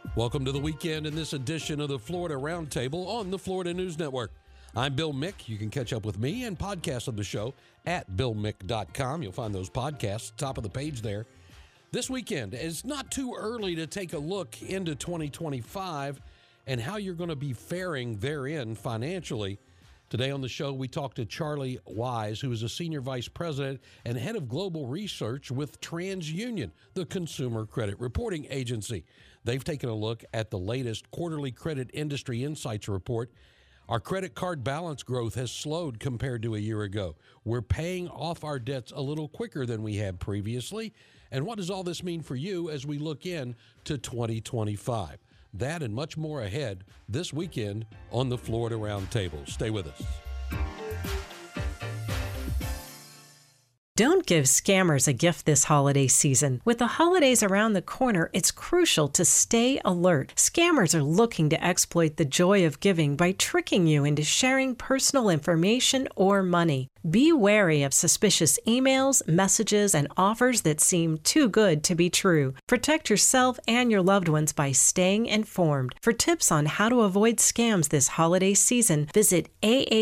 Welcome to the weekend in this edition of the Florida Roundtable on the Florida News Network. I'm Bill Mick. You can catch up with me and podcasts of the show at billmick.com. You'll find those podcasts top of the page there. This weekend, it's not too early to take a look into 2025 and how you're going to be faring therein financially. Today on the show, we talk to Charlie Wise, who is a senior vice president and head of global research with TransUnion, the Consumer Credit Reporting Agency. They've taken a look at the latest quarterly credit industry insights report. Our credit card balance growth has slowed compared to a year ago. We're paying off our debts a little quicker than we had previously. And what does all this mean for you as we look in to 2025? That and much more ahead this weekend on the Florida Roundtable. Stay with us. Don't give scammers a gift this holiday season. With the holidays around the corner, it's crucial to stay alert. Scammers are looking to exploit the joy of giving by tricking you into sharing personal information or money. Be wary of suspicious emails, messages, and offers that seem too good to be true. Protect yourself and your loved ones by staying informed. For tips on how to avoid scams this holiday season, visit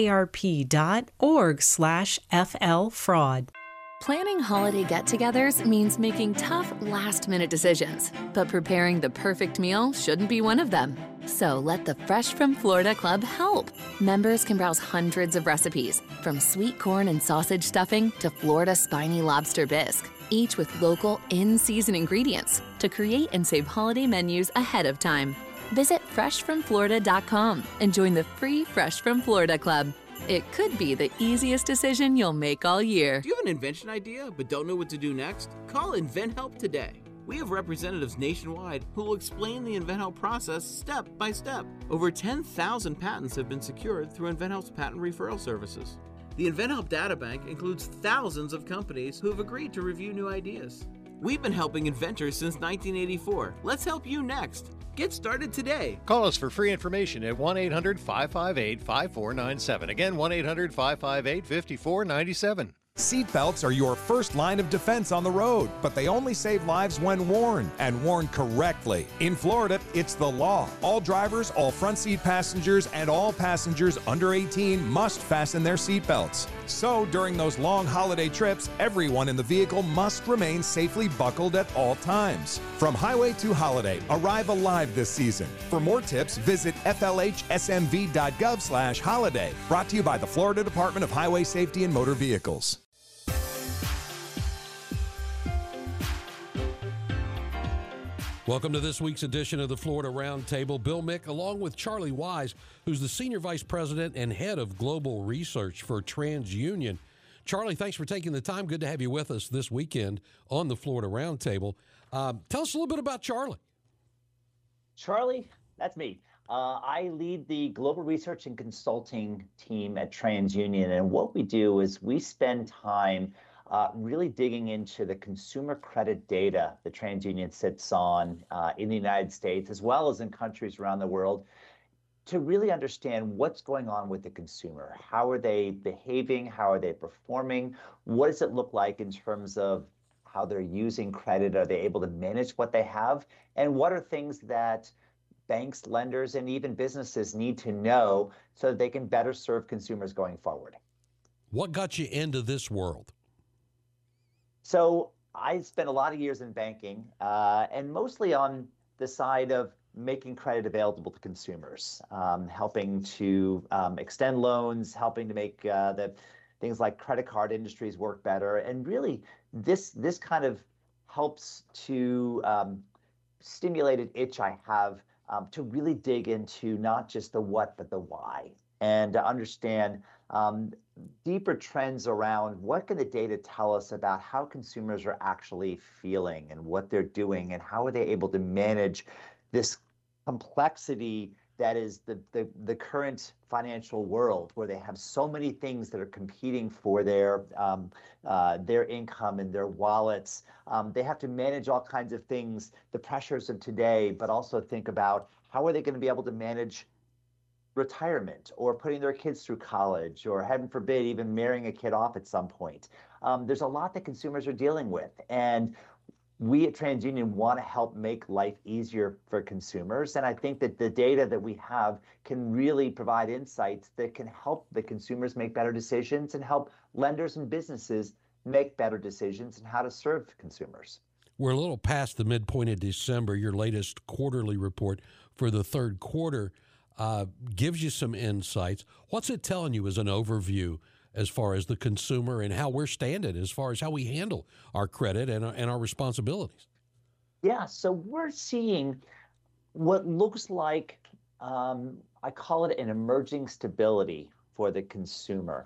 aarp.org/flfraud. Planning holiday get-togethers means making tough, last-minute decisions. But preparing the perfect meal shouldn't be one of them. So let the Fresh from Florida Club help. Members can browse hundreds of recipes, from sweet corn and sausage stuffing to Florida spiny lobster bisque, each with local, in-season ingredients to create and save holiday menus ahead of time. Visit freshfromflorida.com and join the free Fresh from Florida Club. It could be the easiest decision you'll make all year. Do you have an invention idea but don't know what to do next? Call InventHelp today. We have representatives nationwide who will explain the InventHelp process step by step. Over 10,000 patents have been secured through InventHelp's patent referral services. The InventHelp Databank includes thousands of companies who have agreed to review new ideas. We've been helping inventors since 1984. Let's help you next. Get started today. Call us for free information at 1-800-558-5497. Again, 1-800-558-5497. Seatbelts are your first line of defense on the road, but they only save lives when worn, and worn correctly. In Florida, it's the law. All drivers, all front seat passengers, and all passengers under 18 must fasten their seatbelts. So, during those long holiday trips, everyone in the vehicle must remain safely buckled at all times. From highway to holiday, arrive alive this season. For more tips, visit flhsmv.gov/holiday. Brought to you by the Florida Department of Highway Safety and Motor Vehicles. Welcome to this week's edition of the Florida Roundtable. Bill Mick, along with Charlie Wise, who's the Senior Vice President and Head of Global Research for TransUnion. Charlie, thanks for taking the time. Good to have you with us this weekend on the Florida Roundtable. Tell us a little bit about Charlie. Charlie, that's me. I lead the Global Research and Consulting team at TransUnion, and what we do is we spend time really digging into the consumer credit data that TransUnion sits on in the United States, as well as in countries around the world, to really understand what's going on with the consumer. How are they behaving? How are they performing? What does it look like in terms of how they're using credit? Are they able to manage what they have? And what are things that banks, lenders, and even businesses need to know so that they can better serve consumers going forward? What got you into this world? So I spent a lot of years in banking, and mostly on the side of making credit available to consumers, helping to extend loans, helping to make the things like credit card industries work better. And really, this kind of helps to stimulate an itch I have to really dig into not just the what, but the why, and to understand deeper trends around what can the data tell us about how consumers are actually feeling and what they're doing, and how are they able to manage this complexity that is the current financial world, where they have so many things that are competing for their income and their wallets. They have to manage all kinds of things, the pressures of today, but also think about how are they going to be able to manage retirement, or putting their kids through college, or heaven forbid, even marrying a kid off at some point. There's a lot that consumers are dealing with. And we at TransUnion want to help make life easier for consumers. And I think that the data that we have can really provide insights that can help the consumers make better decisions and help lenders and businesses make better decisions in how to serve consumers. We're a little past the midpoint of December. Your latest quarterly report for the third quarter gives you some insights. What's it telling you as an overview as far as the consumer and how we're standing as far as how we handle our credit and our responsibilities? Yeah, so we're seeing what looks like, I call it an emerging stability for the consumer.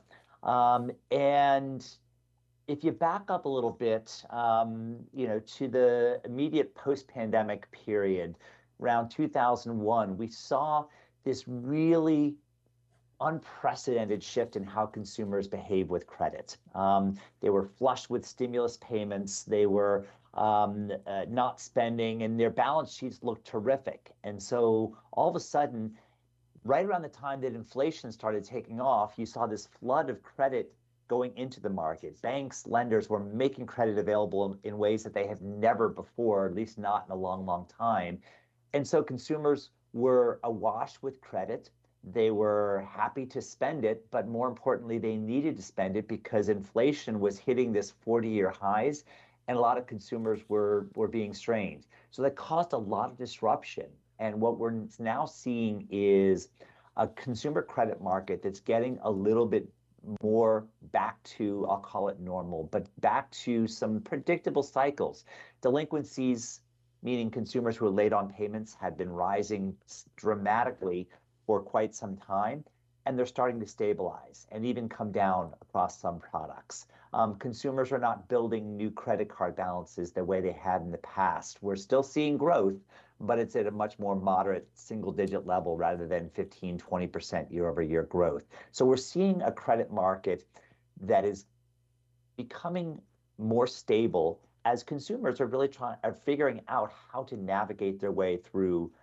And if you back up a little bit, to the immediate post-pandemic period, around 2001, we saw this really unprecedented shift in how consumers behave with credit. They were flush with stimulus payments. They were not spending, and their balance sheets looked terrific. And so all of a sudden, right around the time that inflation started taking off, you saw this flood of credit going into the market. Banks, lenders were making credit available in ways that they have never before, at least not in a long, long time. And so consumers were awash with credit. They were happy to spend it, but more importantly, they needed to spend it because inflation was hitting this 40-year highs, and a lot of consumers were being strained. So that caused a lot of disruption. And what we're now seeing is a consumer credit market that's getting a little bit more back to, I'll call it normal, but back to some predictable cycles. Delinquencies, meaning consumers who are late on payments, had been rising dramatically for quite some time, and they're starting to stabilize and even come down across some products. Consumers are not building new credit card balances the way they had in the past. We're still seeing growth, but it's at a much more moderate single-digit level rather than 15, 20% year-over-year growth. So we're seeing a credit market that is becoming more stable as consumers are really are figuring out how to navigate their way through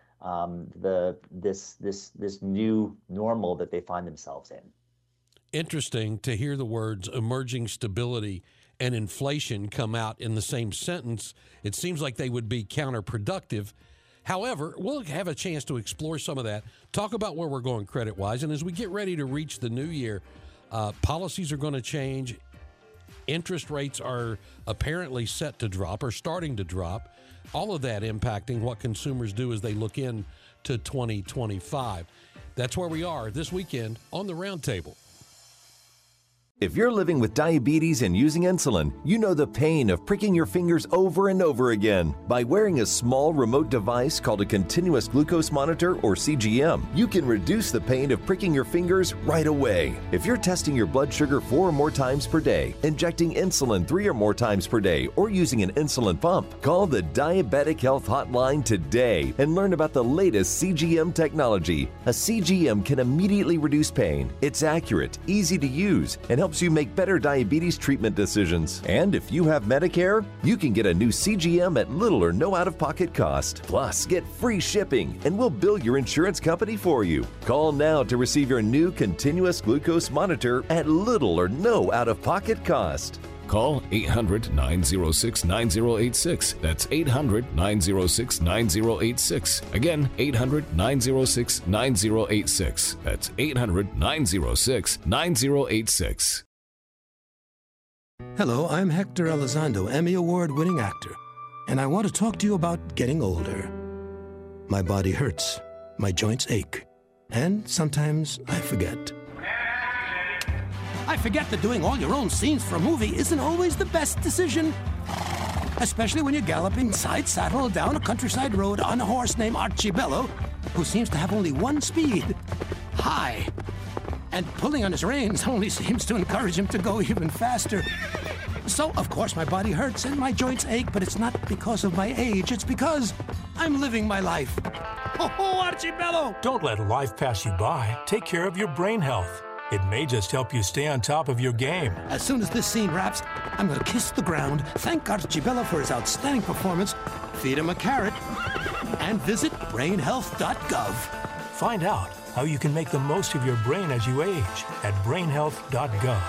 this new normal that they find themselves in. Interesting to hear the words emerging stability and inflation come out in the same sentence. It seems like they would be counterproductive. However, we'll have a chance to explore some of that, talk about where we're going credit-wise, and as we get ready to reach the new year, policies are going to change. Interest rates are apparently set to drop or starting to drop. All of that impacting what consumers do as they look into 2025. That's where we are this weekend on the Roundtable. If you're living with diabetes and using insulin, you know the pain of pricking your fingers over and over again. By wearing a small remote device called a continuous glucose monitor, or CGM, you can reduce the pain of pricking your fingers right away. If you're testing your blood sugar 4 or more times per day, injecting insulin 3 or more times per day, or using an insulin pump, call the Diabetic Health Hotline today and learn about the latest CGM technology. A CGM can immediately reduce pain. It's accurate, easy to use, and helps you make better diabetes treatment decisions. And if you have Medicare, you can get a new CGM at little or no out-of-pocket cost. Plus, get free shipping, and we'll bill your insurance company for you. Call now to receive your new continuous glucose monitor at little or no out-of-pocket cost. Call 800-906-9086. That's 800-906-9086. Again, 800-906-9086. That's 800-906-9086. Hello, I'm Hector Elizondo, Emmy Award-winning actor, and I want to talk to you about getting older. My body hurts, my joints ache, and sometimes I forget. I forget that doing all your own scenes for a movie isn't always the best decision. Especially when you're galloping side saddle down a countryside road on a horse named Archibello, who seems to have only one speed, high. And pulling on his reins only seems to encourage him to go even faster. So, of course, my body hurts and my joints ache, but it's not because of my age. It's because I'm living my life. Oh, Archibello! Don't let life pass you by. Take care of your brain health. It may just help you stay on top of your game. As soon as this scene wraps, I'm going to kiss the ground, thank Archibello for his outstanding performance, feed him a carrot, and visit brainhealth.gov. Find out how you can make the most of your brain as you age at brainhealth.gov.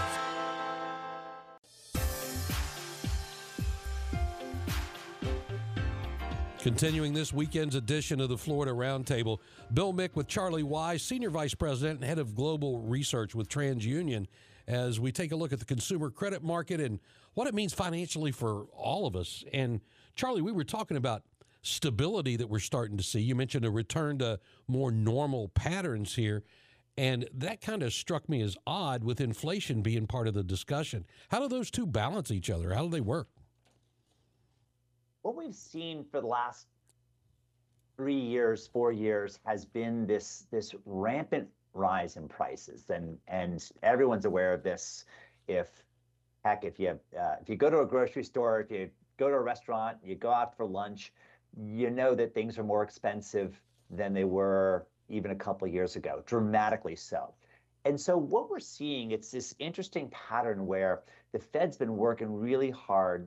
Continuing this weekend's edition of the Florida Roundtable, Bill Mick with Charlie Wise, Senior Vice President and Head of Global Research with TransUnion, as we take a look at the consumer credit market and what it means financially for all of us. And Charlie, we were talking about stability that we're starting to see. You mentioned a return to more normal patterns here, and that kind of struck me as odd with inflation being part of the discussion. How do those two balance each other? How do they work? What we've seen for the last 3 years, 4 years, has been this rampant rise in prices, and everyone's aware of this. If you go to a grocery store, if you go to a restaurant, you go out for lunch, you know that things are more expensive than they were even a couple of years ago, dramatically so. And so what we're seeing, it's this interesting pattern where the Fed's been working really hard,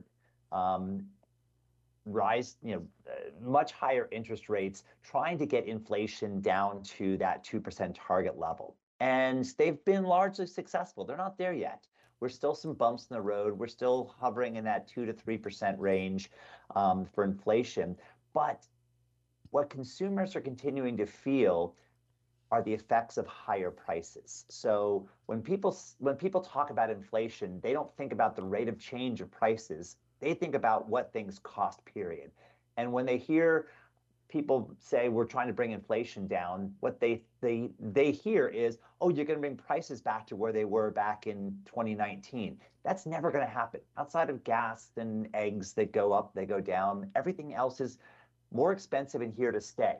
much higher interest rates, trying to get inflation down to that 2% target level. And they've been largely successful. They're not there yet. We're still some bumps in the road. We're still hovering in that 2 to 3% range for inflation. But what consumers are continuing to feel are the effects of higher prices. So when people talk about inflation, they don't think about the rate of change of prices. They think about what things cost, period. And when they hear people say we're trying to bring inflation down, what they hear is, oh, you're going to bring prices back to where they were back in 2019. That's never going to happen. Outside of gas and eggs that go up, they go down. Everything else is more expensive and here to stay.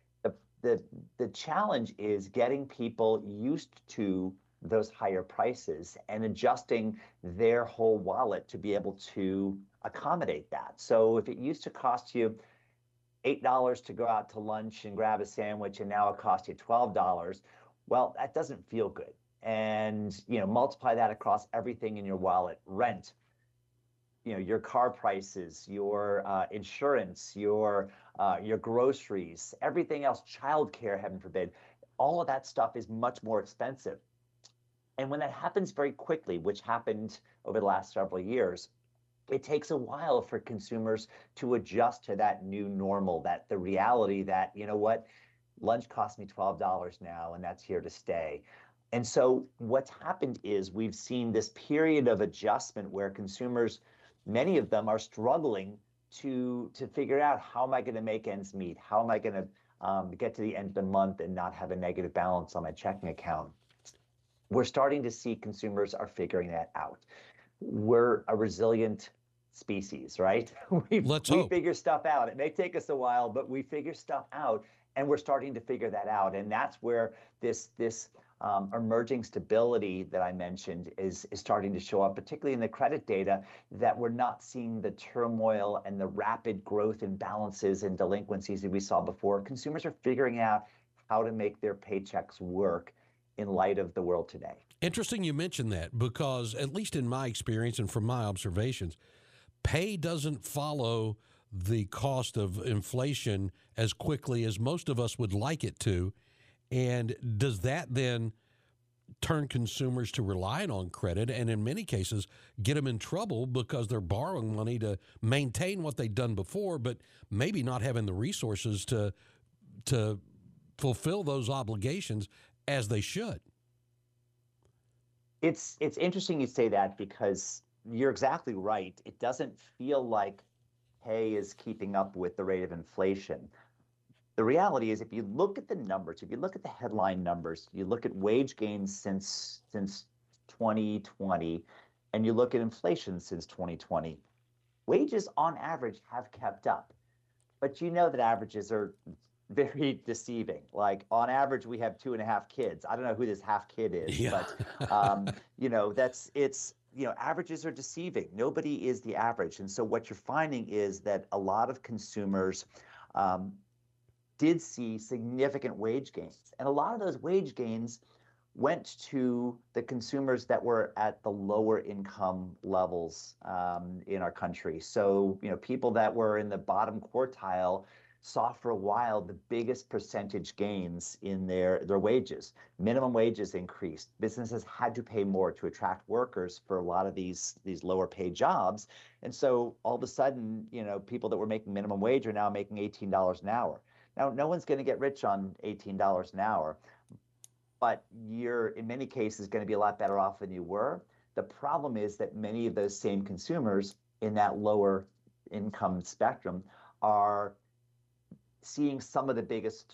The challenge is getting people used to those higher prices and adjusting their whole wallet to be able to accommodate that. So if it used to cost you $8 to go out to lunch and grab a sandwich, and now it costs you $12, well, that doesn't feel good. And multiply that across everything in your wallet: rent, your car prices, your insurance, your groceries, everything else, childcare, heaven forbid. All of that stuff is much more expensive. And when that happens very quickly, which happened over the last several years, it takes a while for consumers to adjust to that new normal, that the reality that, lunch costs me $12 now, and that's here to stay. And so what's happened is we've seen this period of adjustment where consumers, many of them, are struggling to figure out, how am I going to make ends meet? How am I going to get to the end of the month and not have a negative balance on my checking account? We're starting to see consumers are figuring that out. We're a resilient species, right? We figure stuff out. It may take us a while, but we figure stuff out, and we're starting to figure that out. And that's where this emerging stability that I mentioned is starting to show up, particularly in the credit data, that we're not seeing the turmoil and the rapid growth in balances and delinquencies that we saw before. Consumers are figuring out how to make their paychecks work in light of the world today. Interesting you mentioned that, because at least in my experience and from my observations, pay doesn't follow the cost of inflation as quickly as most of us would like it to. And does that then turn consumers to relying on credit, and in many cases get them in trouble because they're borrowing money to maintain what they've done before, but maybe not having the resources to fulfill those obligations as they should? It's interesting you say that, because you're exactly right. It doesn't feel like pay is keeping up with the rate of inflation. The reality is, if you look at the numbers, if you look at the headline numbers, you look at wage gains since 2020, and you look at inflation since 2020, wages on average have kept up. But that averages are very deceiving. Like, on average, we have 2.5 kids. I don't know who this half kid is, but averages are deceiving. Nobody is the average. And so what you're finding is that a lot of consumers did see significant wage gains. And a lot of those wage gains went to the consumers that were at the lower income levels in our country. So, people that were in the bottom quartile saw for a while the biggest percentage gains in their wages. Minimum wages increased. Businesses had to pay more to attract workers for a lot of these lower paid jobs. And so all of a sudden, people that were making minimum wage are now making $18 an hour. Now, no one's going to get rich on $18 an hour, but you're in many cases going to be a lot better off than you were. The problem is that many of those same consumers in that lower income spectrum are seeing some of the biggest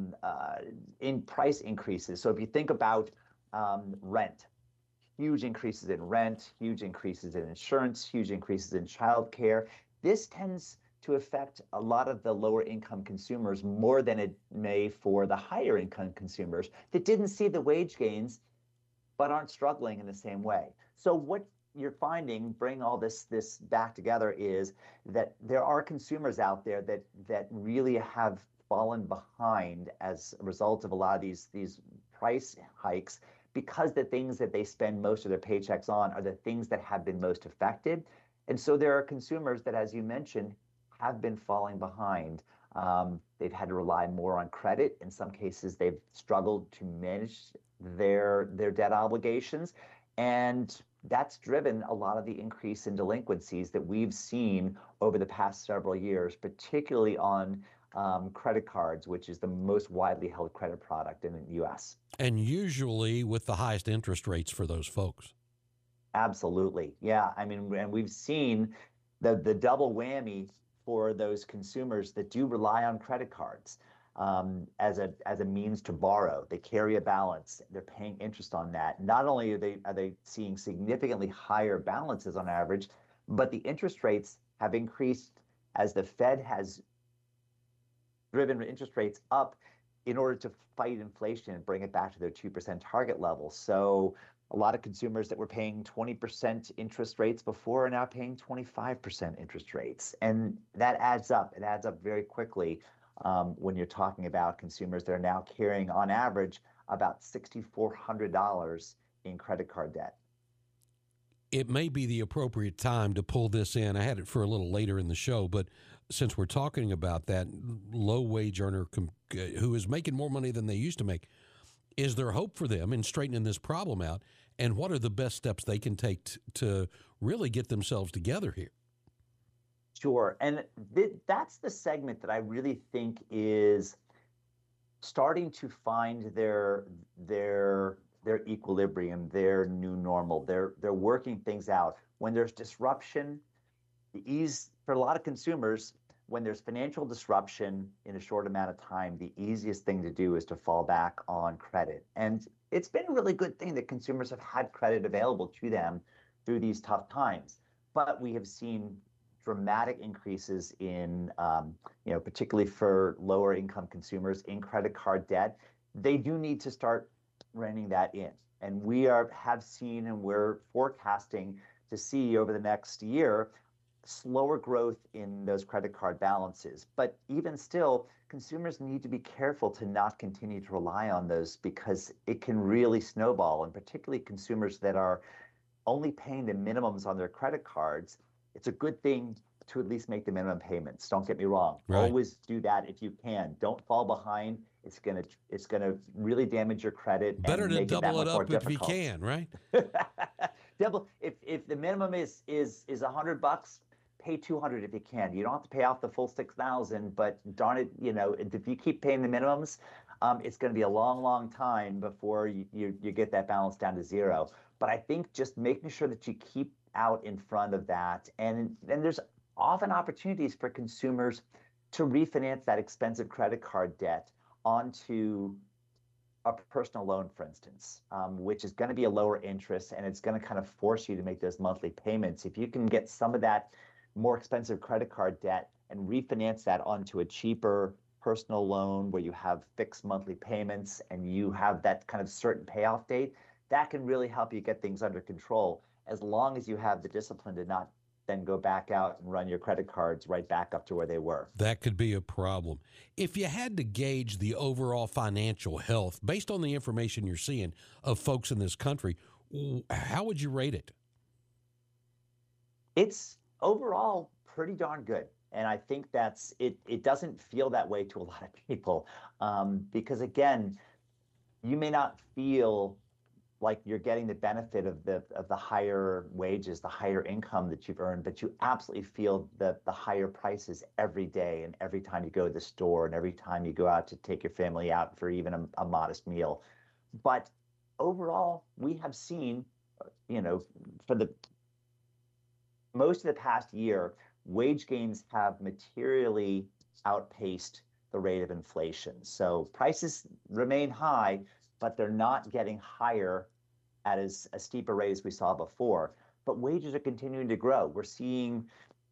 in price increases. So if you think about rent, huge increases in rent, huge increases in insurance, huge increases in childcare. This tends to affect a lot of the lower income consumers more than it may for the higher income consumers that didn't see the wage gains but aren't struggling in the same way. So what you're finding, bring all this back together, is that there are consumers out there that really have fallen behind as a result of a lot of these price hikes, because the things that they spend most of their paychecks on are the things that have been most affected. And so there are consumers that, as you mentioned, have been falling behind. They've had to rely more on credit. In some cases, they've struggled to manage their debt obligations. And that's driven a lot of the increase in delinquencies that we've seen over the past several years, particularly on credit cards, which is the most widely held credit product in the U.S. And usually with the highest interest rates for those folks. Absolutely. Yeah. I mean, and we've seen the double whammy for those consumers that do rely on credit cards as a means to borrow. They carry a balance. They're paying interest on that. Not only are they seeing significantly higher balances on average, but the interest rates have increased as the Fed has driven interest rates up in order to fight inflation and bring it back to their 2% target level. So a lot of consumers that were paying 20% interest rates before are now paying 25% interest rates. And that adds up. It adds up very quickly when you're talking about consumers that are now carrying, on average, about $6,400 in credit card debt. It may be the appropriate time to pull this in. I had it for a little later in the show, but since we're talking about that low-wage earner who is making more money than they used to make, is there hope for them in straightening this problem out? And what are the best steps they can take to really get themselves together here? Sure. And that's the segment that I really think is starting to find their equilibrium, their new normal. They're working things out. When there's disruption, for a lot of consumers, when there's financial disruption in a short amount of time, the easiest thing to do is to fall back on credit. And it's been a really good thing that consumers have had credit available to them through these tough times. But we have seen dramatic increases in, particularly for lower income consumers, in credit card debt. They do need to start reining that in. And we have seen, and we're forecasting to see over the next year, slower growth in those credit card balances. But even still, consumers need to be careful to not continue to rely on those, because it can really snowball. And particularly consumers that are only paying the minimums on their credit cards, it's a good thing to at least make the minimum payments. Don't get me wrong. Right. Always do that if you can. Don't fall behind. It's gonna really damage your credit. Better and to make double it more up if you difficult. can, right? Double. If the minimum is $100, pay $200 if you can. You don't have to pay off the full $6,000, but darn it, if you keep paying the minimums, it's going to be a long, long time before you get that balance down to zero. But I think just making sure that you keep out in front of that, and there's often opportunities for consumers to refinance that expensive credit card debt onto a personal loan, for instance, which is going to be a lower interest, and it's going to kind of force you to make those monthly payments. If you can get some of that more expensive credit card debt and refinance that onto a cheaper personal loan where you have fixed monthly payments and you have that kind of certain payoff date, that can really help you get things under control, as long as you have the discipline to not then go back out and run your credit cards right back up to where they were. That could be a problem. If you had to gauge the overall financial health based on the information you're seeing of folks in this country, how would you rate it? It's overall pretty darn good. And I think it doesn't feel that way to a lot of people because, again, you may not feel like you're getting the benefit of the higher wages, the higher income that you've earned, but you absolutely feel the higher prices every day and every time you go to the store and every time you go out to take your family out for even a modest meal. But overall, we have seen, for the most of the past year, wage gains have materially outpaced the rate of inflation. So prices remain high, but they're not getting higher at as steep a rate as we saw before. But wages are continuing to grow. We're seeing,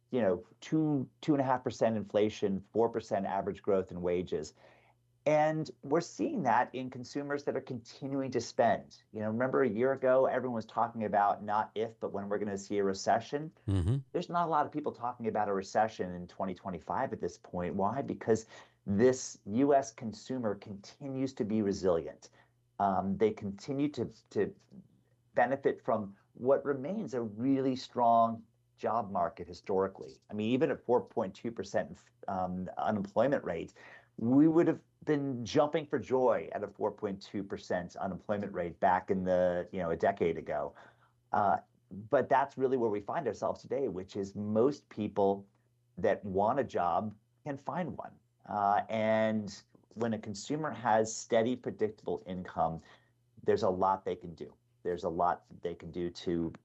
2.5% inflation, 4% average growth in wages. And we're seeing that in consumers that are continuing to spend. Remember a year ago, everyone was talking about not if, but when we're going to see a recession. Mm-hmm. There's not a lot of people talking about a recession in 2025 at this point. Why? Because this U.S. consumer continues to be resilient. They continue to benefit from what remains a really strong job market historically. I mean, even at 4.2% unemployment rate, we would have been jumping for joy at a 4.2% unemployment rate back in a decade ago. But that's really where we find ourselves today, which is most people that want a job can find one. And when a consumer has steady, predictable income, there's a lot they can do. There's a lot they can do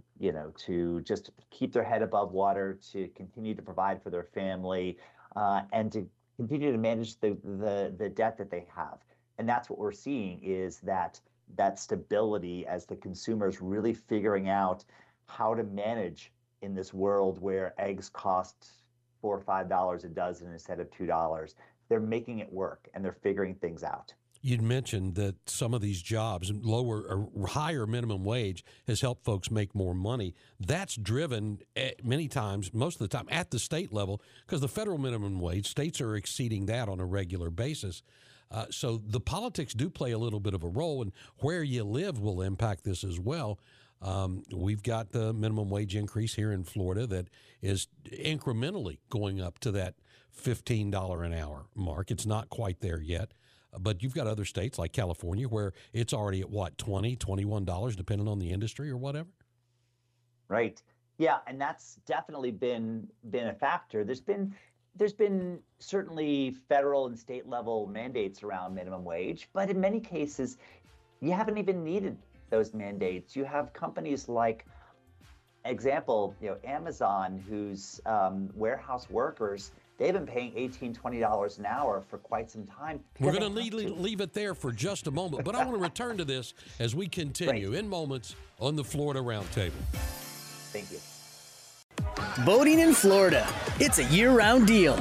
to just keep their head above water, to continue to provide for their family, and to continue to manage the debt that they have. And that's what we're seeing is that stability as the consumer's really figuring out how to manage in this world where eggs cost $4 or $5 a dozen instead of $2. They're making it work and they're figuring things out. You'd mentioned that some of these jobs, lower or higher minimum wage, has helped folks make more money. That's driven many times, most of the time, at the state level, because the federal minimum wage, states are exceeding that on a regular basis. So the politics do play a little bit of a role, and where you live will impact this as well. We've got the minimum wage increase here in Florida that is incrementally going up to that $15 an hour mark. It's not quite there yet. But you've got other states like California where it's already at what, $20, $21, depending on the industry or whatever? Right. Yeah, and that's definitely been a factor. There's been certainly federal and state level mandates around minimum wage, but in many cases, you haven't even needed those mandates. You have companies like, example, Amazon, whose warehouse workers, they've been paying $18, $20 an hour for quite some time. We're going to leave it there for just a moment, but I want to return to this as we continue in moments on the Florida Roundtable. Thank you. Boating in Florida. It's a year-round deal.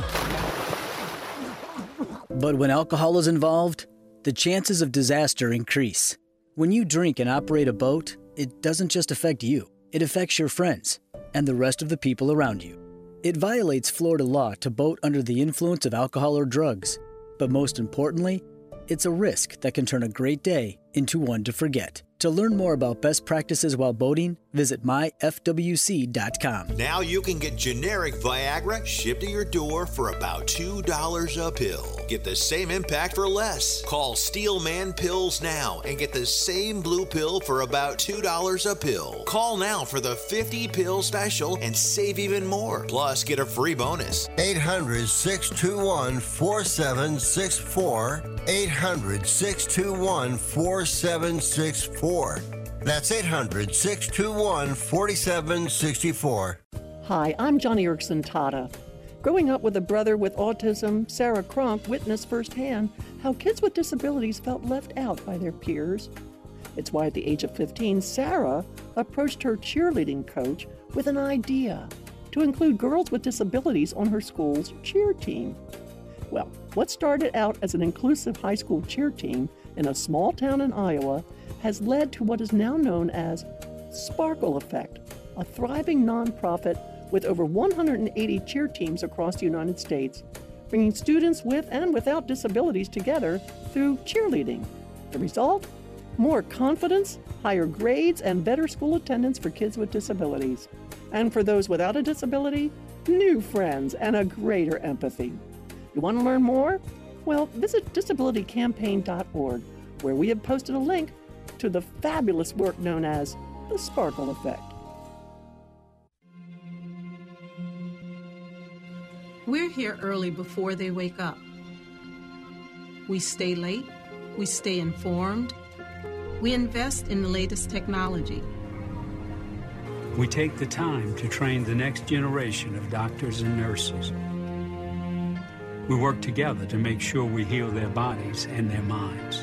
But when alcohol is involved, the chances of disaster increase. When you drink and operate a boat, it doesn't just affect you. It affects your friends and the rest of the people around you. It violates Florida law to boat under the influence of alcohol or drugs. But most importantly, it's a risk that can turn a great day into one to forget. To learn more about best practices while boating, visit myfwc.com. Now you can get generic Viagra shipped to your door for about $2 a pill. Get the same impact for less. Call Steelman Pills now and get the same blue pill for about $2 a pill. Call now for the 50-pill special and save even more. Plus, get a free bonus. 800-621-4764. 800-621-4764. That's 800-621-4764. Hi, I'm Johnny Erickson Tata. Growing up with a brother with autism, Sarah Cronk witnessed firsthand how kids with disabilities felt left out by their peers. It's why at the age of 15, Sarah approached her cheerleading coach with an idea to include girls with disabilities on her school's cheer team. Well, what started out as an inclusive high school cheer team in a small town in Iowa has led to what is now known as Sparkle Effect, a thriving nonprofit with over 180 cheer teams across the United States, bringing students with and without disabilities together through cheerleading. The result? More confidence, higher grades, and better school attendance for kids with disabilities. And for those without a disability, new friends, and a greater empathy. You want to learn more? Well, visit disabilitycampaign.org, where we have posted a link to the fabulous work known as the Sparkle Effect. We're here early before they wake up. We stay late, we stay informed, we invest in the latest technology. We take the time to train the next generation of doctors and nurses. We work together to make sure we heal their bodies and their minds.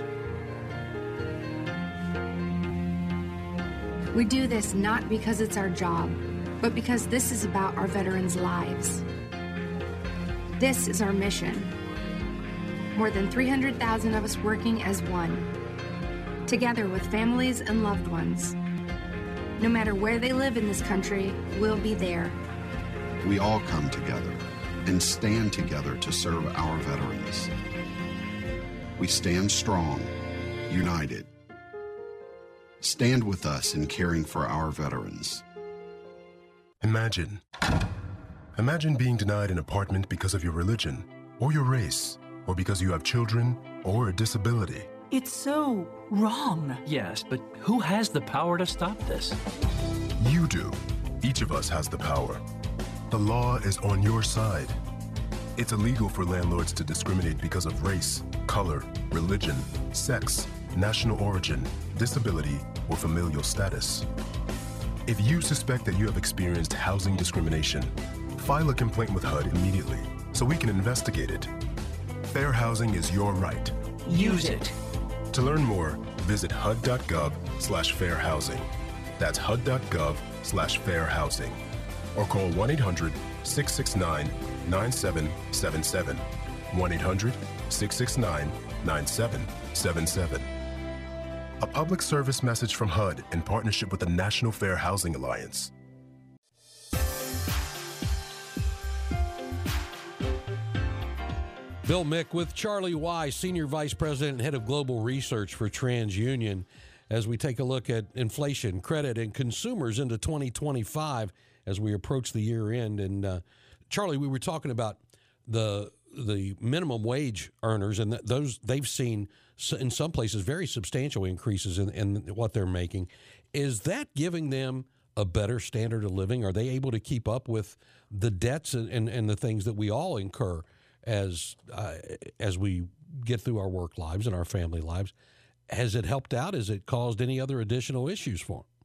We do this not because it's our job, but because this is about our veterans' lives. This is our mission. More than 300,000 of us working as one, together with families and loved ones. No matter where they live in this country, we'll be there. We all come together and stand together to serve our veterans. We stand strong, united. Stand with us in caring for our veterans. Imagine being denied an apartment because of your religion, or your race, or because you have children, or a disability. It's so wrong. Yes, but who has the power to stop this? You do. Each of us has the power. The law is on your side. It's illegal for landlords to discriminate because of race, color, religion, sex, national origin, disability, or familial status. If you suspect that you have experienced housing discrimination, file a complaint with HUD immediately so we can investigate it. Fair housing is your right. Use it. To learn more, visit hud.gov/fairhousing. That's hud.gov/fairhousing. Or call 1-800-669-9777. 1-800-669-9777. A public service message from HUD in partnership with the National Fair Housing Alliance. Bill Mick with Charlie Wise, Senior Vice President and Head of Global Research for TransUnion, as we take a look at inflation, credit, and consumers into 2025 as we approach the year end. And Charlie, we were talking about the minimum wage earners, and those they've seen in some places very substantial increases in what they're making. Is that giving them a better standard of living? Are they able to keep up with the debts and the things that we all incur as we get through our work lives and our family lives? Has it helped out? Has it caused any other additional issues for them?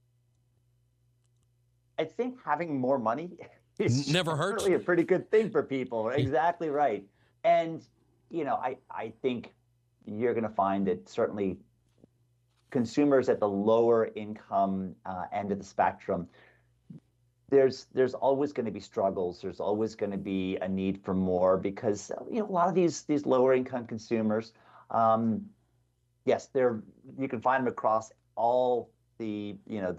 I think having more money is never hurts. Really a pretty good thing for people. Exactly right. And, I think you're going to find that certainly consumers at the lower income end of the spectrum, there's always going to be struggles. There's always going to be a need for more because a lot of these lower income consumers, yes, you can find them across all the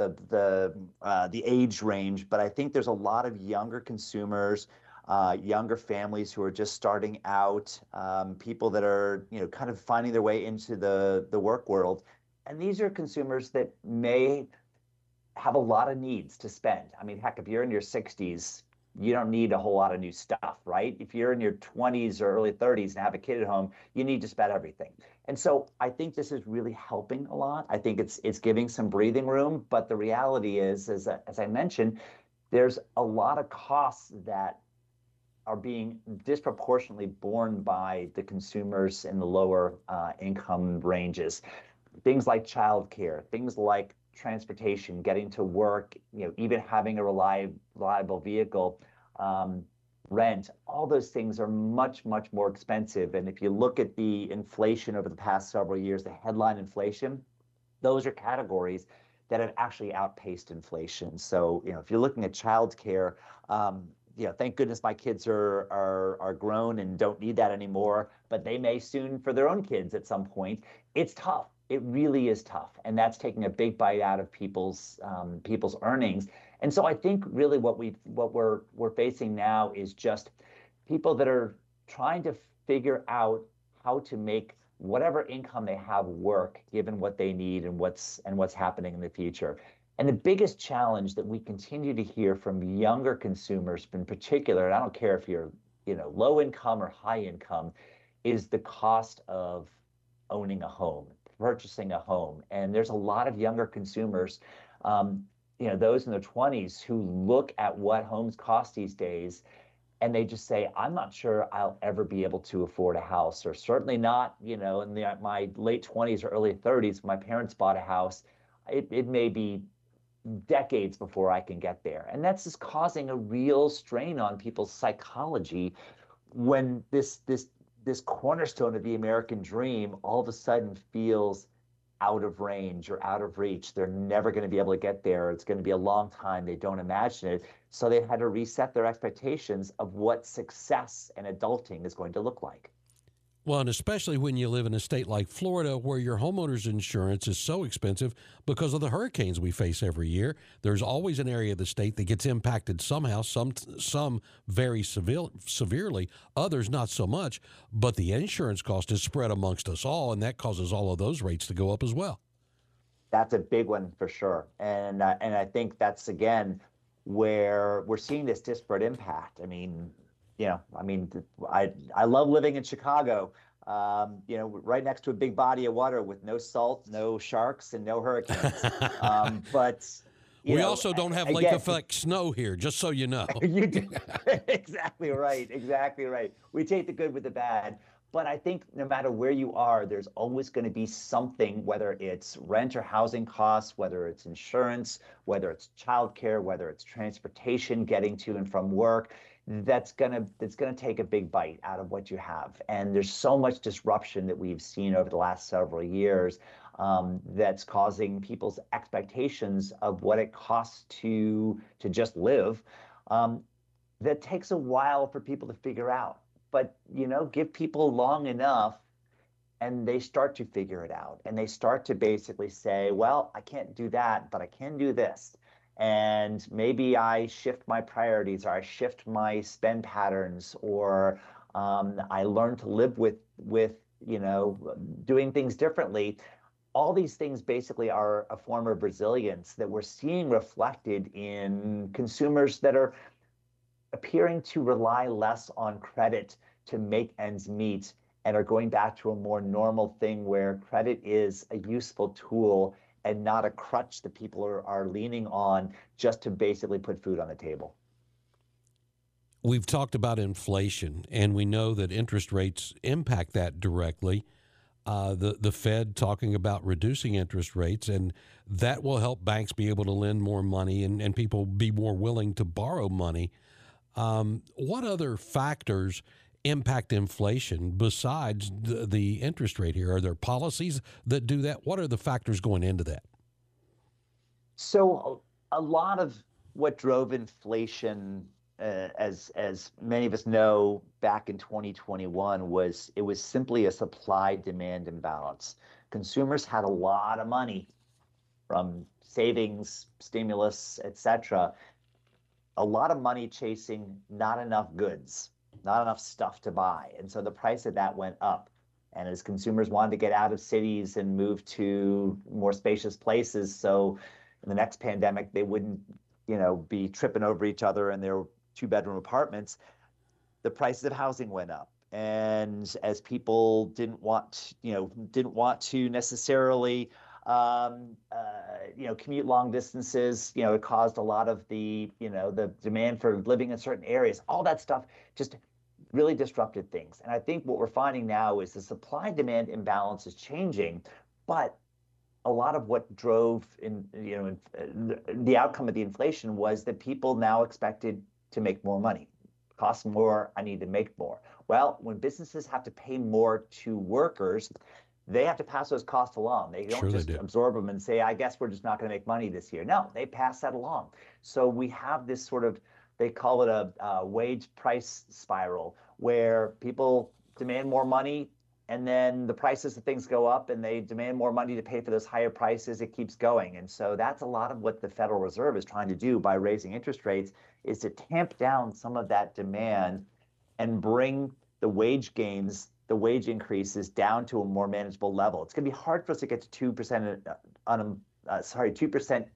age range, but I think there's a lot of younger consumers, younger families who are just starting out, people that are kind of finding their way into the work world, and these are consumers that may have a lot of needs to spend. I mean, heck, if you're in your 60s, you don't need a whole lot of new stuff, right? If you're in your 20s or early 30s and have a kid at home, you need just about everything. And so I think this is really helping a lot. I think it's giving some breathing room, but the reality is, as I mentioned, there's a lot of costs that are being disproportionately borne by the consumers in the lower income ranges. Things like childcare, things like transportation, getting to work, even having a reliable vehicle, rent, all those things are much, much more expensive. And if you look at the inflation over the past several years, the headline inflation, those are categories that have actually outpaced inflation. So, if you're looking at childcare, thank goodness my kids are grown and don't need that anymore, but they may soon for their own kids at some point. It's tough. It really is tough, and that's taking a big bite out of people's earnings. And so I think really what we're facing now is just people that are trying to figure out how to make whatever income they have work, given what they need and what's happening in the future. And the biggest challenge that we continue to hear from younger consumers in particular, and I don't care if you're, low income or high income, is the cost of owning a home, purchasing a home. And there's a lot of younger consumers, those in their 20s who look at what homes cost these days and they just say, I'm not sure I'll ever be able to afford a house, or certainly not, in my late 20s or early 30s, my parents bought a house. It may be decades before I can get there. And that's just causing a real strain on people's psychology when this cornerstone of the American dream all of a sudden feels out of range or out of reach. They're never going to be able to get there. It's going to be a long time. They don't imagine it. So they had to reset their expectations of what success and adulting is going to look like. Well, and especially when you live in a state like Florida where your homeowner's insurance is so expensive because of the hurricanes we face every year. There's always an area of the state that gets impacted somehow, some very severely, others not so much. But the insurance cost is spread amongst us all, and that causes all of those rates to go up as well. That's a big one for sure. And I think that's, again, where we're seeing this disparate impact. I love living in Chicago, right next to a big body of water with no salt, no sharks, and no hurricanes. But we also don't have lake effect snow here, just so you know. You do. Exactly right. We take the good with the bad. But I think no matter where you are, there's always going to be something, whether it's rent or housing costs, whether it's insurance, whether it's childcare, whether it's transportation, getting to and from work, that's gonna take a big bite out of what you have. And there's so much disruption that we've seen over the last several years that's causing people's expectations of what it costs to just live. That takes a while for people to figure out. But, give people long enough and they start to figure it out. And they start to basically say, well, I can't do that, but I can do this. And maybe I shift my priorities, or I shift my spend patterns, or I learn to live with doing things differently. All these things basically are a form of resilience that we're seeing reflected in consumers that are appearing to rely less on credit to make ends meet and are going back to a more normal thing where credit is a useful tool and not a crutch that people are leaning on just to basically put food on the table. We've talked about inflation, and we know that interest rates impact that directly. The Fed talking about reducing interest rates, and that will help banks be able to lend more money and people be more willing to borrow money. What other factors impact inflation besides the interest rate here? Are there policies that do that? What are the factors going into that? So a lot of what drove inflation, as many of us know, back in 2021 was simply a supply-demand imbalance. Consumers had a lot of money from savings, stimulus, etc., a lot of money chasing not enough goods, not enough stuff to buy. And so the price of that went up. And as consumers wanted to get out of cities and move to more spacious places, so in the next pandemic, they wouldn't, be tripping over each other in their 2-bedroom apartments, the prices of housing went up. And as people didn't want to necessarily commute long distances, it caused a lot of the demand for living in certain areas. All that stuff just really disrupted things. And I think what we're finding now is the supply-demand imbalance is changing, but a lot of what drove the outcome of the inflation was that people now expected to make more money. Costs more, I need to make more. Well, when businesses have to pay more to workers, they have to pass those costs along. They don't just absorb them and say, I guess we're just not going to make money this year. No, they pass that along. So we have this sort of, they call it a wage price spiral, where people demand more money and then the prices of things go up and they demand more money to pay for those higher prices. It keeps going. And so that's a lot of what the Federal Reserve is trying to do by raising interest rates, is to tamp down some of that demand and bring the wage gains, the wage increases down to a more manageable level. It's going to be hard for us to get to 2%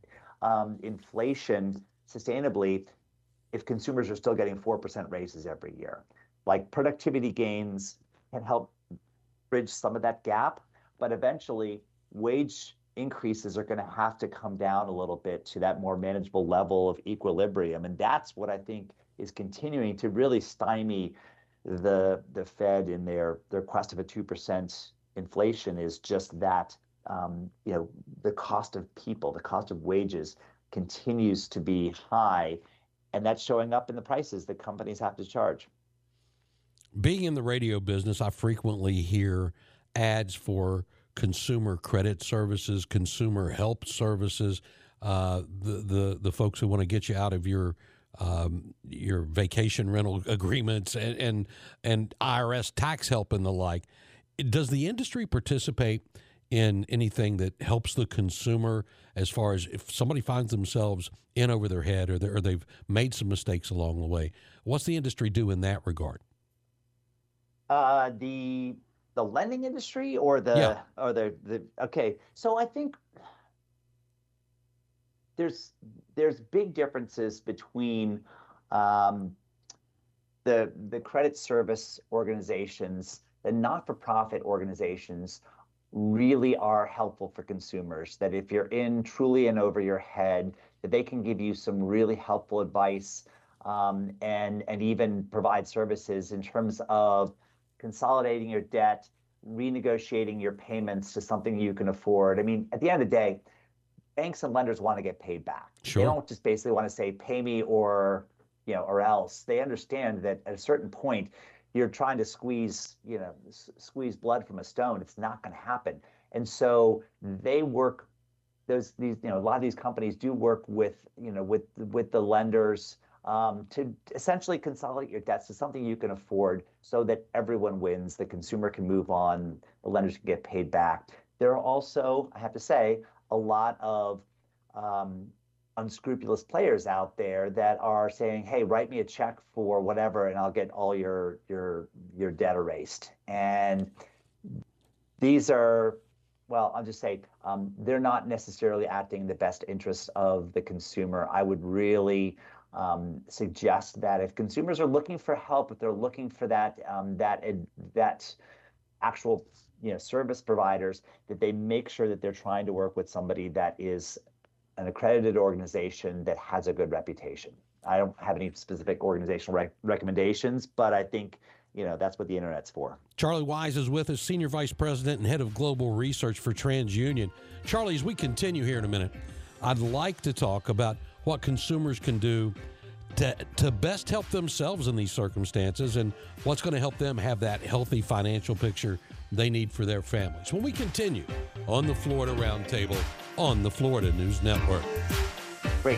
inflation sustainably if consumers are still getting 4% raises every year. Like productivity gains can help bridge some of that gap, but eventually wage increases are going to have to come down a little bit to that more manageable level of equilibrium. And that's what I think is continuing to really stymie the Fed in their quest of a 2% inflation, is just that the cost of people, the cost of wages continues to be high, and that's showing up in the prices that companies have to charge. Being in the radio business, I frequently hear ads for consumer credit services, consumer help services, the folks who want to get you out of your vacation rental agreements and IRS tax help and the like. Does the industry participate in anything that helps the consumer as far as if somebody finds themselves in over their head or they've made some mistakes along the way? What's the industry do in that regard? The lending industry or the okay. So I think there's big differences between the credit service organizations. The not-for-profit organizations really are helpful for consumers, that if you're truly in over your head, that they can give you some really helpful advice and even provide services in terms of consolidating your debt, renegotiating your payments to something you can afford. I mean, at the end of the day, banks and lenders want to get paid back. Sure. They don't just basically want to say, pay me or else. They understand that at a certain point, you're trying to squeeze blood from a stone. It's not going to happen. And so they work. A lot of these companies do work with the lenders to essentially consolidate your debts to something you can afford, so that everyone wins. The consumer can move on. The lenders can get paid back. There are also, I have to say, a lot of unscrupulous players out there that are saying, hey, write me a check for whatever and I'll get all your debt erased. And these are, well, I'll just say they're not necessarily acting in the best interest of the consumer. I would really suggest that if consumers are looking for help, if they're looking for that actual service providers, that they make sure that they're trying to work with somebody that is an accredited organization that has a good reputation. I don't have any specific organizational recommendations, but I think that's what the internet's for. Charlie Wise is with us, Senior Vice President and Head of Global Research for TransUnion. Charlie, as we continue here in a minute, I'd like to talk about what consumers can do to best help themselves in these circumstances and what's going to help them have that healthy financial picture they need for their families. When we continue on the Florida Roundtable on the Florida News Network. Great.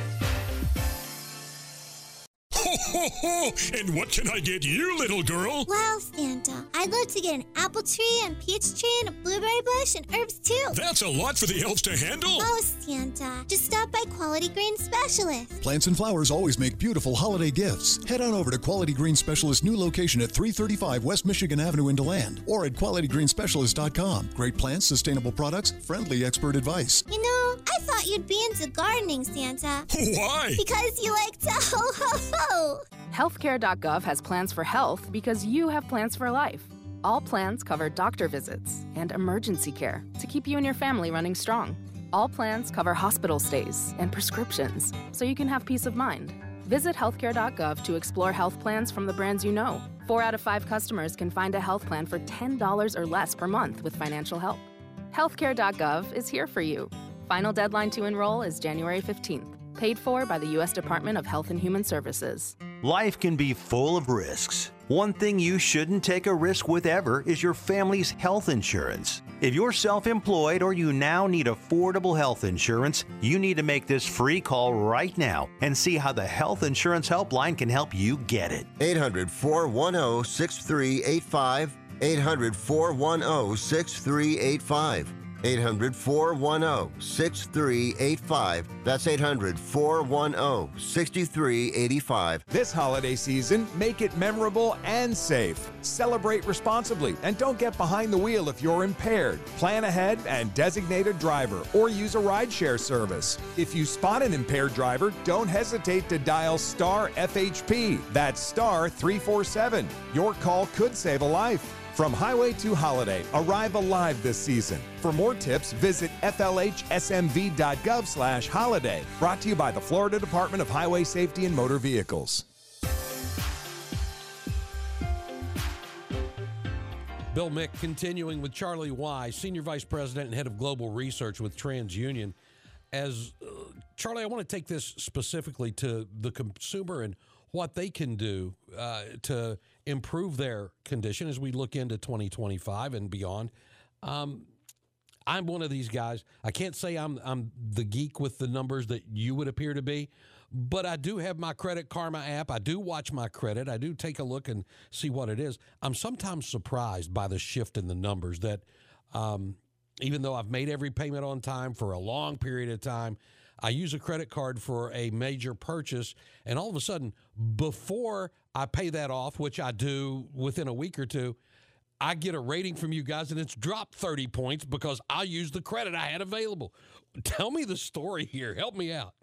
And what can I get you, little girl? Well, Santa, I'd love to get an apple tree and peach tree and a blueberry bush and herbs too. That's a lot for the elves to handle. Oh, Santa, just stop by Quality Green Specialist. Plants and flowers always make beautiful holiday gifts. Head on over to Quality Green Specialist's new location at 335 West Michigan Avenue in DeLand or at qualitygreensspecialist.com. Great plants, sustainable products, friendly expert advice. You know, I thought you'd be into gardening, Santa. Why? Because you like to ho-ho-ho. Healthcare.gov has plans for health because you have plans for life. All plans cover doctor visits and emergency care to keep you and your family running strong. All plans cover hospital stays and prescriptions so you can have peace of mind. Visit healthcare.gov to explore health plans from the brands you know. 4 out of 5 customers can find a health plan for $10 or less per month with financial help. Healthcare.gov is here for you. Final deadline to enroll is January 15th. Paid for by the U.S. Department of Health and Human Services. Life can be full of risks. One thing you shouldn't take a risk with ever is your family's health insurance. If you're self-employed or you now need affordable health insurance, you need to make this free call right now and see how the Health Insurance Helpline can help you get it. 800-410-6385. 800-410-6385. 800-410-6385. That's 800-410-6385. This holiday season, make it memorable and safe. Celebrate responsibly and don't get behind the wheel if you're impaired. Plan ahead and designate a driver or use a rideshare service. If you spot an impaired driver, don't hesitate to dial star FHP. That's star 347. Your call could save a life. From highway to holiday, arrive alive this season. For more tips, visit flhsmv.gov/holiday. Brought to you by the Florida Department of Highway Safety and Motor Vehicles. Bill Mick continuing with Charlie Wise, Senior Vice President and Head of Global Research with TransUnion. Charlie, I want to take this specifically to the consumer and what they can do to improve their condition as we look into 2025 and beyond. I'm one of these guys. I can't say I'm the geek with the numbers that you would appear to be, but I do have my Credit Karma app. I do watch my credit. I do take a look and see what it is. I'm sometimes surprised by the shift in the numbers that even though I've made every payment on time for a long period of time, I use a credit card for a major purchase, and all of a sudden, before I pay that off, which I do within a week or two, I get a rating from you guys, and it's dropped 30 points because I used the credit I had available. Tell me the story here. Help me out.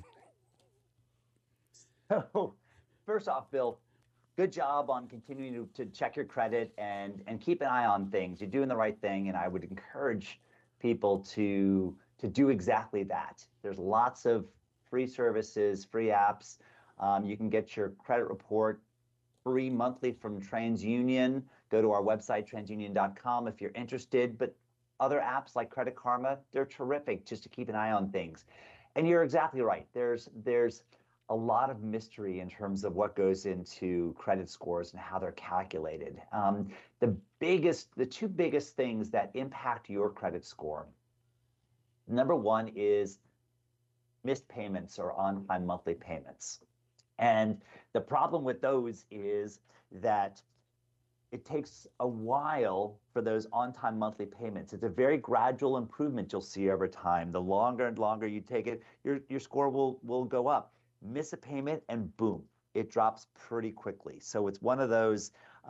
Oh, first off, Bill, good job on continuing to check your credit and keep an eye on things. You're doing the right thing, and I would encourage people to do exactly that. There's lots of free services, free apps. You can get your credit report free monthly from TransUnion. Go to our website, transunion.com, if you're interested. But other apps like Credit Karma, they're terrific just to keep an eye on things. And you're exactly right. There's a lot of mystery in terms of what goes into credit scores and how they're calculated. The two biggest things that impact your credit score. Number one is missed payments or on-time monthly payments. And the problem with those is that it takes a while for those on-time monthly payments. It's a very gradual improvement you'll see over time. The longer and longer you take it, your score will go up. Miss a payment and boom, it drops pretty quickly. So it's one of those,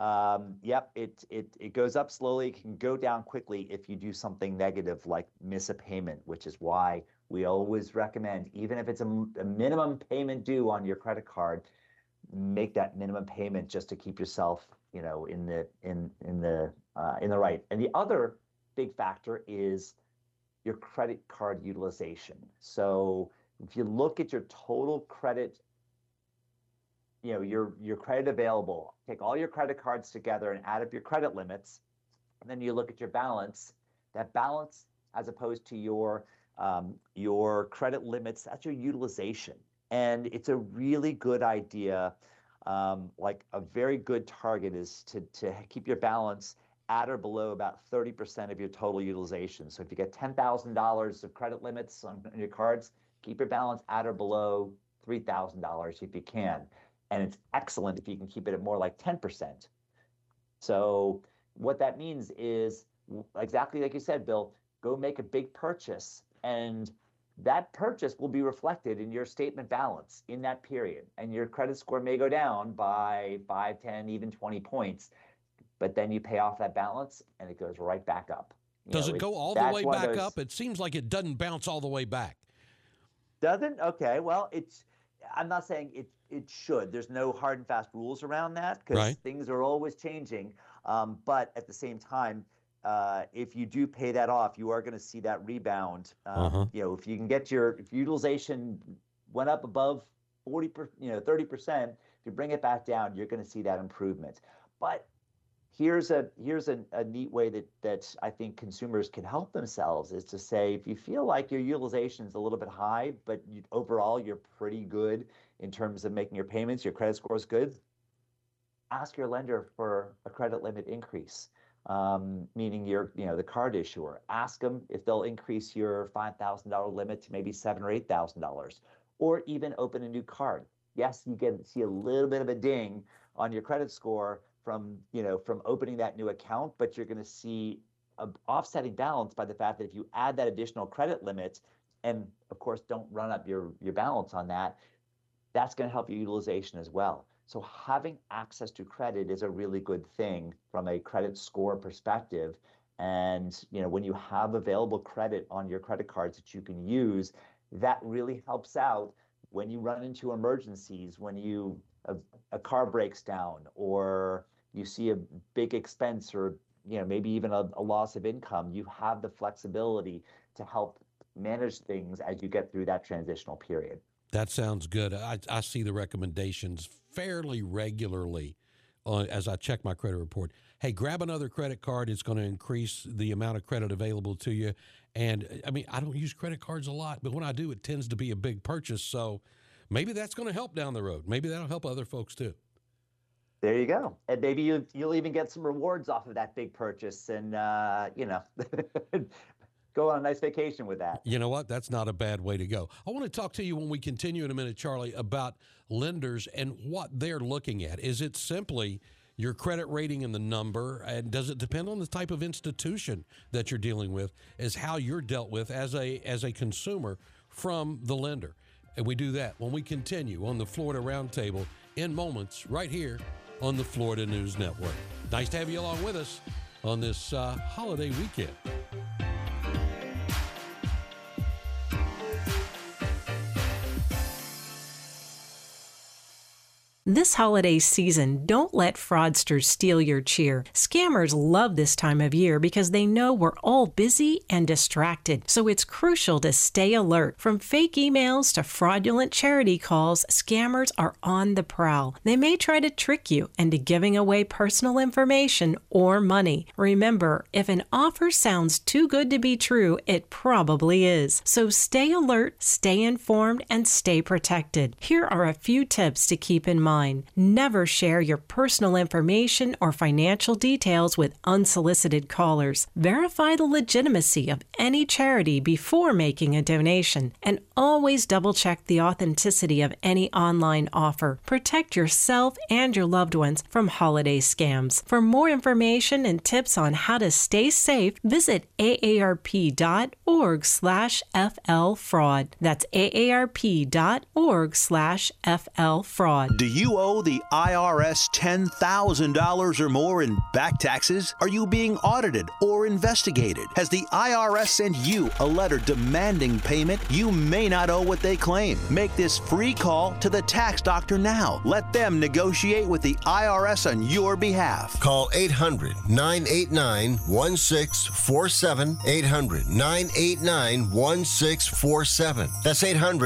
it goes up slowly, it can go down quickly if you do something negative like miss a payment, which is why we always recommend, even if it's a minimum payment due on your credit card, make that minimum payment just to keep yourself, in the right. And the other big factor is your credit card utilization. So if you look at your total credit, your credit available, take all your credit cards together and add up your credit limits, and then you look at your balance. That balance, as opposed to your credit limits, that's your utilization. And it's a really good idea, like a very good target is to keep your balance at or below about 30% of your total utilization. So if you get $10,000 of credit limits on your cards, keep your balance at or below $3,000 if you can. And it's excellent if you can keep it at more like 10%. So what that means is, exactly like you said, Bill, go make a big purchase, and that purchase will be reflected in your statement balance in that period. And your credit score may go down by 5, 10, even 20 points, but then you pay off that balance and it goes right back up. Does it go all the way back up? It seems like it doesn't bounce all the way back. Doesn't? Okay. Well, I'm not saying it should. There's no hard and fast rules around that because things are always changing. But at the same time, if you do pay that off, you are going to see that rebound. If you can get if utilization went up above 30%, if you bring it back down, you're going to see that improvement. But here's a neat way that I think consumers can help themselves is to say, if you feel like your utilization is a little bit high, but overall you're pretty good in terms of making your payments, your credit score is good, ask your lender for a credit limit increase. Meaning the card issuer. Ask them if they'll increase your $5,000 limit to maybe $7,000 or $8,000, or even open a new card. Yes, you see a little bit of a ding on your credit score from opening that new account, but you're going to see a offsetting balance by the fact that if you add that additional credit limit, and of course don't run up your balance on that, that's going to help your utilization as well. So having access to credit is a really good thing from a credit score perspective. And when you have available credit on your credit cards that you can use, that really helps out when you run into emergencies, when a car breaks down, or you see a big expense, or maybe even a loss of income. You have the flexibility to help manage things as you get through that transitional period. That sounds good. I see the recommendations fairly regularly as I check my credit report. Hey, grab another credit card. It's going to increase the amount of credit available to you. And I mean, I don't use credit cards a lot, but when I do, it tends to be a big purchase. So maybe that's going to help down the road. Maybe that'll help other folks too. There you go. And maybe you'll even get some rewards off of that big purchase, and go on a nice vacation with that. You know what? That's not a bad way to go. I want to talk to you when we continue in a minute, Charlie, about lenders and what they're looking at. Is it simply your credit rating and the number, and does it depend on the type of institution that you're dealing with, as how you're dealt with as a consumer from the lender? And we do that when we continue on the Florida Roundtable in moments right here on the Florida News Network. Nice to have you along with us on this holiday weekend. This holiday season, don't let fraudsters steal your cheer. Scammers love this time of year because they know we're all busy and distracted. So it's crucial to stay alert. From fake emails to fraudulent charity calls, scammers are on the prowl. They may try to trick you into giving away personal information or money. Remember, if an offer sounds too good to be true, it probably is. So stay alert, stay informed, and stay protected. Here are a few tips to keep in mind. Never share your personal information or financial details with unsolicited callers. Verify the legitimacy of any charity before making a donation, and always double-check the authenticity of any online offer. Protect yourself and your loved ones from holiday scams. For more information and tips on how to stay safe, visit aarp.org/FLFraud. That's aarp.org/FLFraud. Do you owe the IRS $10,000 or more in back taxes? Are you being audited or investigated? Has the IRS sent you a letter demanding payment? You may not owe what they claim. Make this free call to the tax doctor now. Let them negotiate with the IRS on your behalf. Call 800-989-1647. 800-989-1647. That's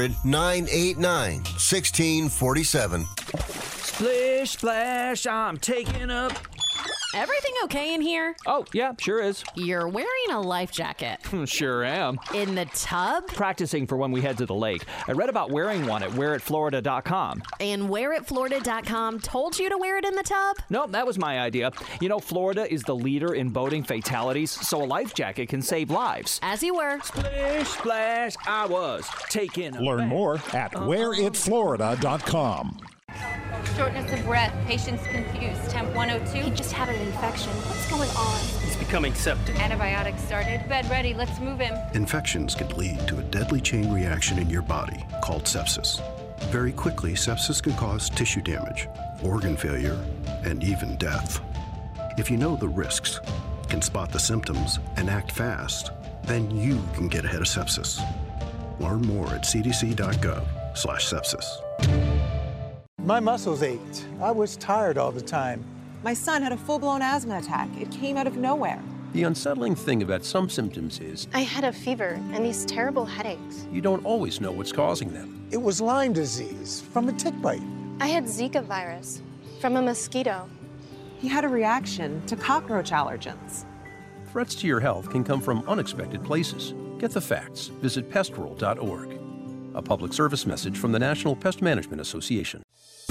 800-989-1647. Splish, splash, I'm taking up. Everything okay in here? Oh, yeah, sure is. You're wearing a life jacket. Sure am. In the tub? Practicing for when we head to the lake. I read about wearing one at wearitflorida.com. And wearitflorida.com told you to wear it in the tub? No, that was my idea. You know, Florida is the leader in boating fatalities, so a life jacket can save lives. As you were. Splish, splash, I was taking a Learn bath. more at wearitflorida.com. Shortness of breath, patient's confused, temp 102. He just had an infection. What's going on? He's becoming septic. Antibiotics started. Bed ready, let's move him. Infections can lead to a deadly chain reaction in your body called sepsis. Very quickly, sepsis can cause tissue damage, organ failure, and even death. If you know the risks, can spot the symptoms, and act fast, then you can get ahead of sepsis. Learn more at cdc.gov/sepsis. My muscles ached. I was tired all the time. My son had a full-blown asthma attack. It came out of nowhere. The unsettling thing about some symptoms is I had a fever and these terrible headaches. you don't always know what's causing them. It was Lyme disease from a tick bite. I had Zika virus from a mosquito. He had a reaction to cockroach allergens. Threats to your health can come from unexpected places. Get the facts. Visit pestworld.org. A public service message from the National Pest Management Association.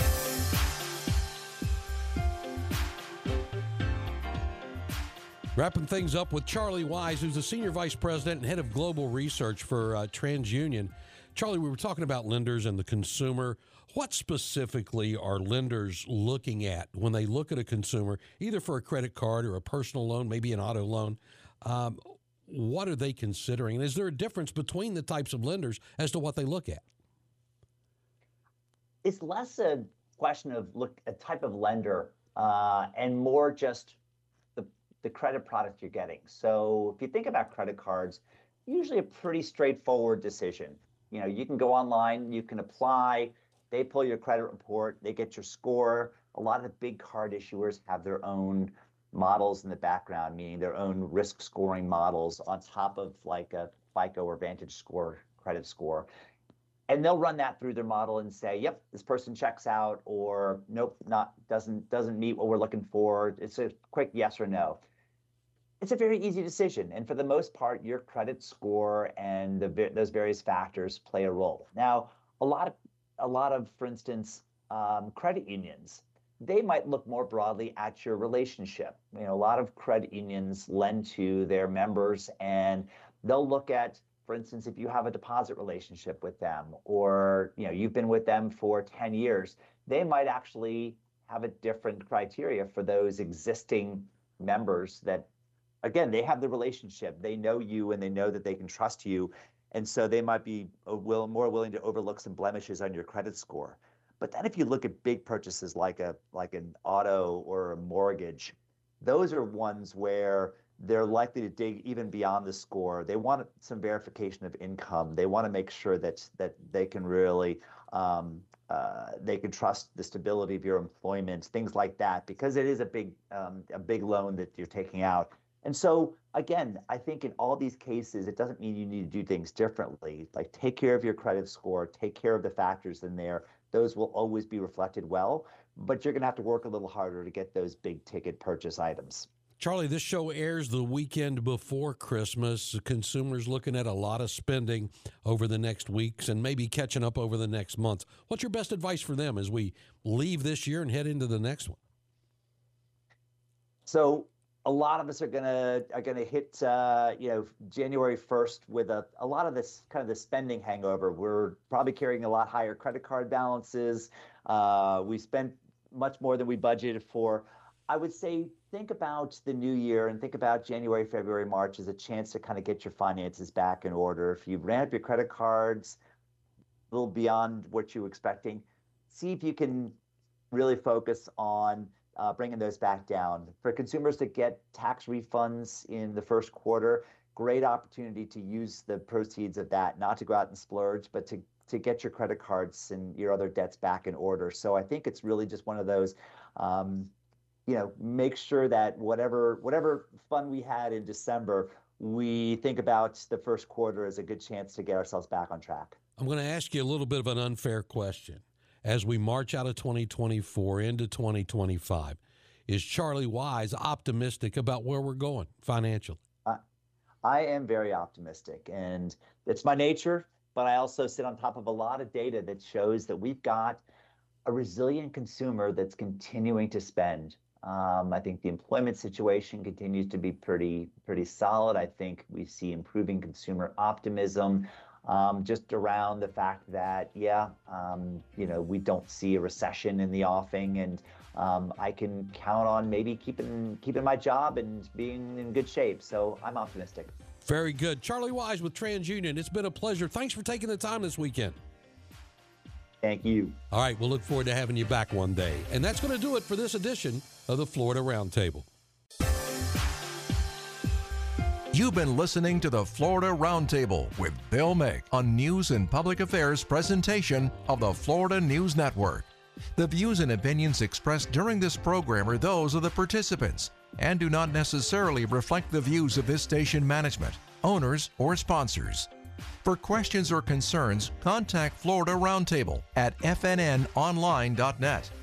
Wrapping things up with Charlie Wise, who's the Senior Vice President and Head of Global Research for TransUnion. Charlie, we were talking about lenders and the consumer. What specifically are lenders looking at when they look at a consumer, either for a credit card or a personal loan, maybe an auto loan? What are they considering? And is there a difference between the types of lenders as to what they look at? It's less a question of a type of lender and more just the credit product you're getting. So if you think about credit cards, usually a pretty straightforward decision. You know, you can go online, you can apply, they pull your credit report, they get your score. A lot of the big card issuers have their own models in the background, meaning their own risk scoring models on top of like a FICO or Vantage score credit score. And they'll run that through their model and say, yep, this person checks out, or nope, doesn't meet what we're looking for. It's a quick yes or no. It's a very easy decision. And for the most part, your credit score and those various factors play a role. Now, a lot of, for instance, credit unions, they might look more broadly at your relationship. You know, a lot of credit unions lend to their members, and they'll look at, for instance, if you have a deposit relationship with them, or you know you've been with them for 10 years, they might actually have a different criteria for those existing members that, again, they have the relationship, they know you, and they know that they can trust you, and so they might be more willing to overlook some blemishes on your credit score. But then if you look at big purchases like an auto or a mortgage, those are ones where they're likely to dig even beyond the score. They want some verification of income. They want to make sure that they can really they can trust the stability of your employment, things like that, because it is a big loan that you're taking out. And so again, I think in all these cases, it doesn't mean you need to do things differently. Like, take care of your credit score, take care of the factors in there. Those will always be reflected well, but you're going to have to work a little harder to get those big ticket purchase items. Charlie, this show airs the weekend before Christmas. Consumers looking at a lot of spending over the next weeks and maybe catching up over the next month. What's your best advice for them as we leave this year and head into the next one? So a lot of us are gonna hit January 1st with a lot of this kind of the spending hangover. We're probably carrying a lot higher credit card balances. We spent much more than we budgeted for. I would say think about the new year and think about January, February, March as a chance to kind of get your finances back in order. If you ran up your credit cards a little beyond what you were expecting, see if you can really focus on bringing those back down. For consumers to get tax refunds in the first quarter, great opportunity to use the proceeds of that, not to go out and splurge, but to get your credit cards and your other debts back in order. So I think it's really just one of those, make sure that whatever fun we had in December, we think about the first quarter as a good chance to get ourselves back on track. I'm going to ask you a little bit of an unfair question. As we march out of 2024 into 2025, is Charlie Wise optimistic about where we're going financially? I am very optimistic, and it's my nature, but I also sit on top of a lot of data that shows that we've got a resilient consumer that's continuing to spend. I think the employment situation continues to be pretty solid. I think we see improving consumer optimism. Just around the fact that, we don't see a recession in the offing, and I can count on maybe keeping my job and being in good shape. So I'm optimistic. Very good. Charlie Wise with TransUnion. It's been a pleasure. Thanks for taking the time this weekend. Thank you. All right, we'll look forward to having you back one day. And that's going to do it for this edition of the Florida Roundtable. You've been listening to the Florida Roundtable with Bill Mick, a news and public affairs presentation of the Florida News Network. The views and opinions expressed during this program are those of the participants and do not necessarily reflect the views of this station management, owners, or sponsors. For questions or concerns, contact Florida Roundtable at fnnonline.net.